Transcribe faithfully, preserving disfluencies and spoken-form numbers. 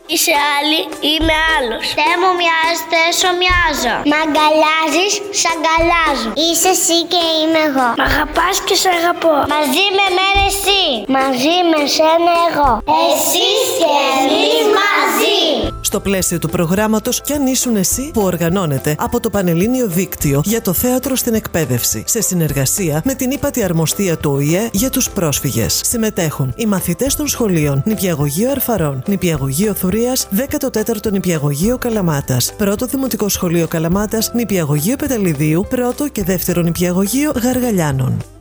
Είσαι άλλη, είμαι άλλος. Δεν μου μοιάζετε, σου μοιάζω. Μ' αγκαλιάζεις, σ' αγκαλιάζω. Είσαι εσύ και είμαι εγώ. Μ' αγαπάς και σ' αγαπώ. Μαζί με μένα εσύ. Μαζί με σένα εγώ. Εσείς και εμείς μαζί. Στο πλαίσιο του προγράμματος «Κι αν ήσουν εσύ» που οργανώνεται από το Πανελλήνιο Δίκτυο για το Θέατρο στην Εκπαίδευση σε συνεργασία με την ύπατη αρμοστία του Ο Η Ε για τους πρόσφυγες. Συμμετέχουν οι μαθητές των σχολείων Νηπιαγωγείο Αρφαρών, Νηπιαγωγείο Θουρίας, δέκατο τέταρτο Νηπιαγωγείο Καλαμάτας, πρώτο Δημοτικό Σχολείο Καλαμάτας, Νηπιαγωγείο Πεταληδίου, πρώτο και δεύτερο Νηπιαγωγείο Γαργαλιάνων.